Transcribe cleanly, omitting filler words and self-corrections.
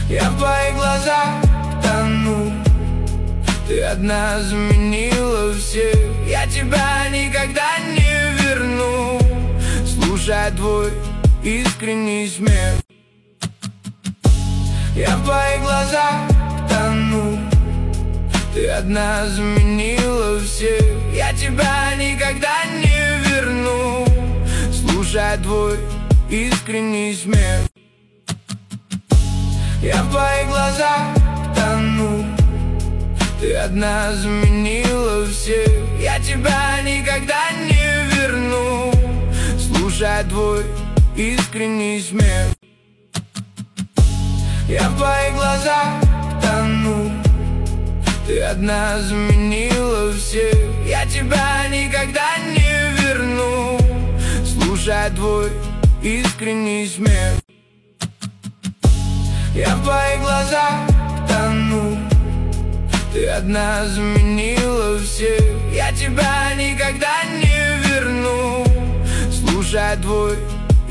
Я в твоих глазах тону. Ты одна заменила всех. Я тебя никогда не верну. Слушай твой искренний смех. Я в твоих глазах тону. Ты одна заменила всех. Я тебя никогда не верну. Слушай твой искренний смех. Я в твоих глазах тону. Ты одна заменила всех. Я тебя никогда не верну. Слушай твой искренний смех. Я в твоих глазах тону. Ты одна заменила всех. Я тебя никогда не верну. Слушай твой искренний смех. Я в твоих глазах тону. Ты одна заменила всех. Я тебя никогда не верну. Слушай твой